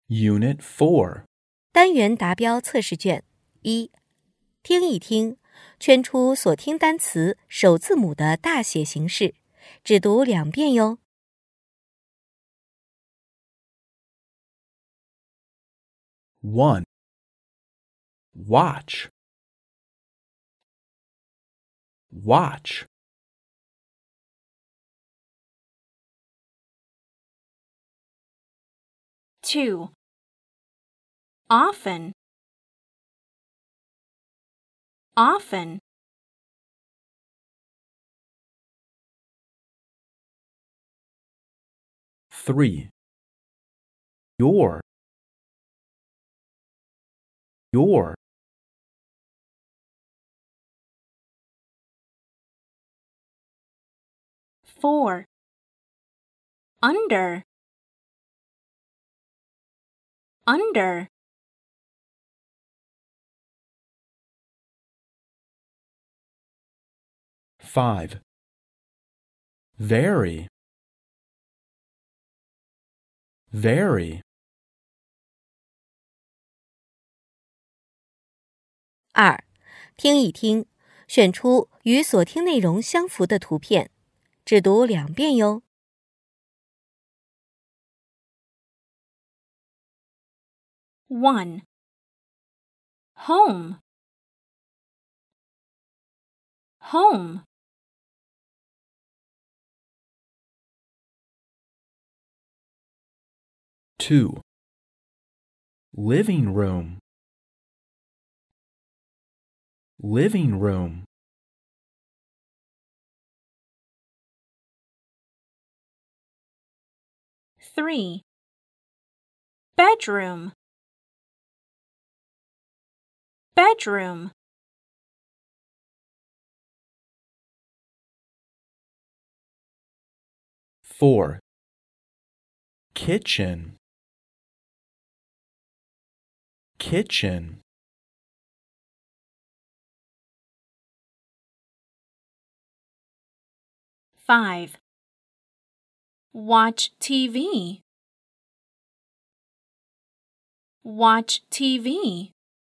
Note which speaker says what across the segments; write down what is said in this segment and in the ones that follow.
Speaker 1: Unit 4.
Speaker 2: 单元达标测试卷1，听一听，圈出所听单词首字母的大写形式，只读2遍哟。
Speaker 1: 1. Watch. Watch.
Speaker 3: 2. Often. Often.
Speaker 1: 3. Your. Your.
Speaker 3: 4. Under. Under.
Speaker 1: 5. Very. Very.
Speaker 2: 2，听一听，选出与所听内容相符的图片，只读2遍哟。
Speaker 3: 1. Home. Home.
Speaker 1: 2. Living room. Living room.
Speaker 3: 3. Bedroom. Bedroom.
Speaker 1: 4. Kitchen. Kitchen.
Speaker 3: 5. Watch TV. Watch TV.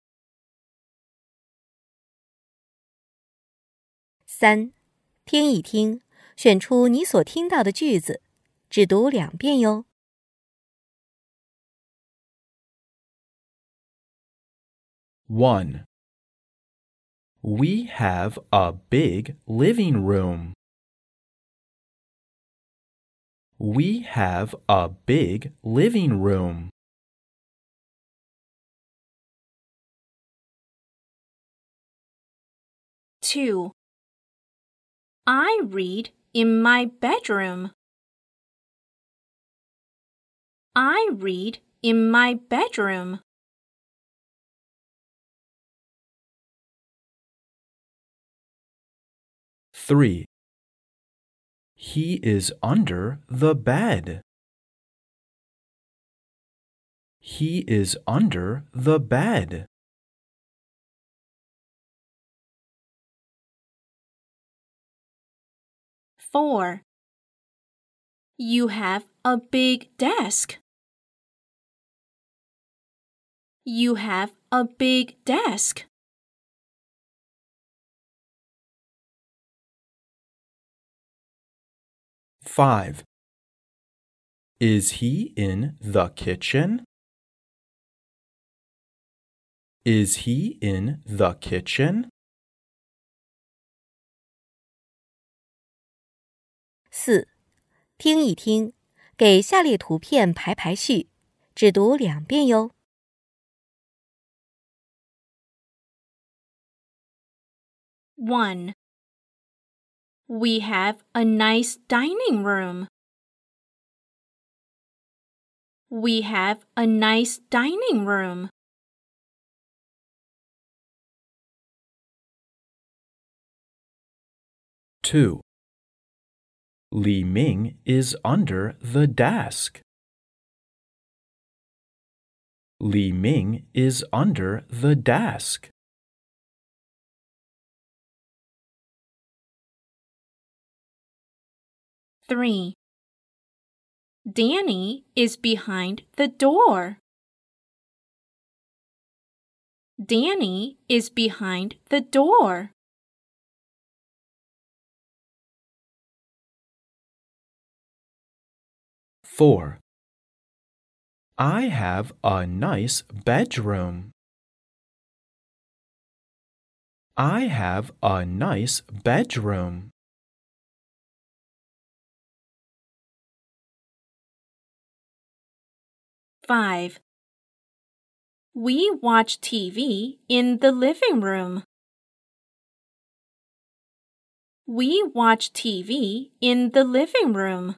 Speaker 2: 3，听一听，选出你所听到的句子，只读2遍哟。
Speaker 1: 1. We have a big living room. We have a big living room.
Speaker 3: 2. I read in my bedroom. I read in my bedroom.
Speaker 1: 3. He is under the bed. He is under the bed.
Speaker 3: 4. You have a big desk. You have a big desk.
Speaker 1: 5. Is he in the kitchen? Is he in the kitchen?
Speaker 2: 4，听一听，给下列图片排排序，只读2遍哟。
Speaker 3: 1. We have a nice dining room. We have a nice dining room.
Speaker 1: 2. Li Ming is under the desk. Li Ming is under the desk.
Speaker 3: 3. Danny is behind the door. Danny is behind the door.
Speaker 1: 4. I have a nice bedroom. I have a nice bedroom.
Speaker 3: 5. We watch TV in the living room. We watch TV in the living room.